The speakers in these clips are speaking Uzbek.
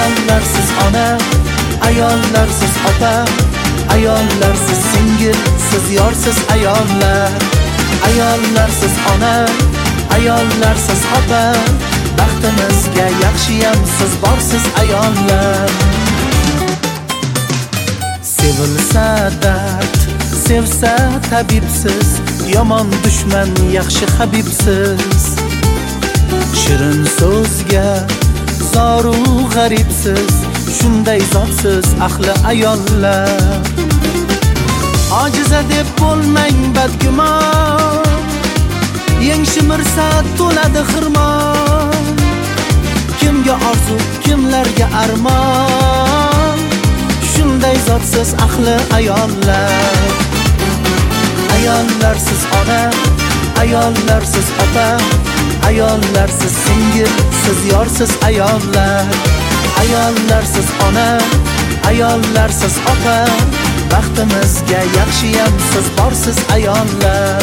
Ayollarsiz ona, ayollarsiz ota, ayollarsiz singil, siz yorsiz ayollar. Ayollarsiz ona, ayollarsiz ota, baxtimizga yaxshiyam siz borsiz ayollar. Sevilsa dard, sevsa tabibsiz, yomon dushman yaxshi habibsiz. Shirin so'zga zoru g'aribsiz, shunday zotsiz ahli ayollar. Ojiza deb bo'lmang badgumon, yengshmirsa to'ladi xirmon. Kimga orzu, kimlarga armon, shunday zotsiz ahli ayollar. Ayollarsiz ona, ayollarsiz ota, ayollarsiz singil, siz yorsiz ayollar. Ayollarsiz ona, ayollarsiz ota, baxtimizga yaxshiyam siz borsiz ayollar.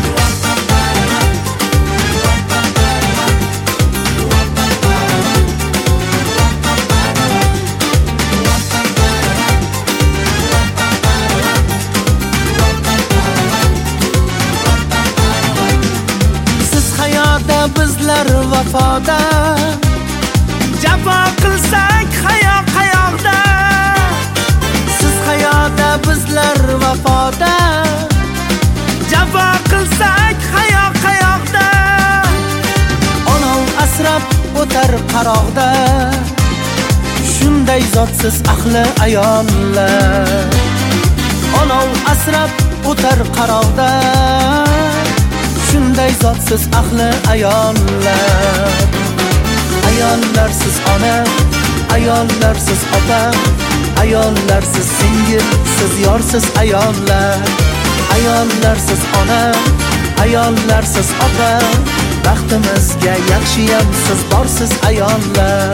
Bizlar vafoda, jafo qilsak hayo qayoqda. Siz hayoda, bizlar vafoda, jafo qilsak hayo qayoqda. Onov asrab o'tar qaroqda, shunday zotsiz ahli ayollar. Onov asrab o'tar qaroqda, shunday zotsiz ahli ayollar. Ayollarsiz ona, ayollarsiz ota, ayollarsiz singil, siz yorsiz ayollar. Ayollarsiz ona, ayollarsiz ota, baxtimizga yaxshiyam siz borsiz ayollar.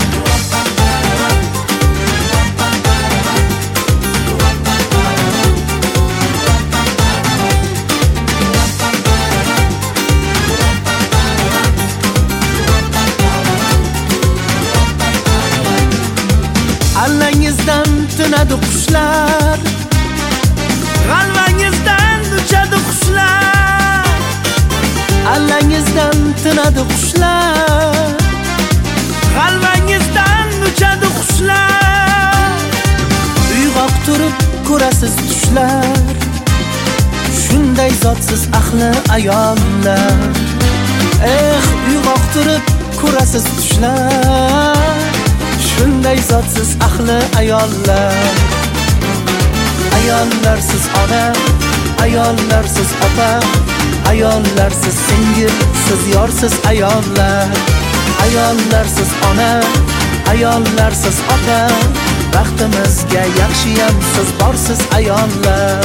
Allangizdan tinadi qushlar, g'alvangizdan uchadi qushlar. Allangizdan tinadi qushlar, g'alvangizdan uchadi qushlar. Uyg'oq turib ko'rasiz tushlar, shunday zotsiz ahli ayollar. Uyg'oq turib ko'rasiz tushlar, shunday zotsiz ahli ayollar. Ayollarsiz ona, ayollarsiz ota, ayollarsiz singil, siz yorsiz ayollar. Ayollarsiz ona, ayollarsiz ota, baxtimizga yaxshiyam siz borsiz ayollar.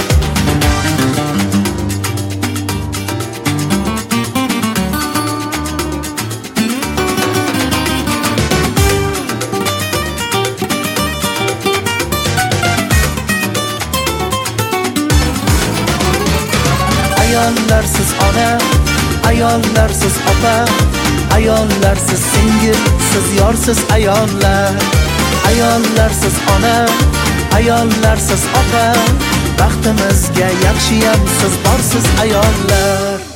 Ayollarsiz ona, ayollarsiz ota, ayollarsiz singil, siz yorsiz ayollar. Ayollarsiz ona, ayollarsiz ota, baxtimizga yaxshiyam siz borsiz ayollar.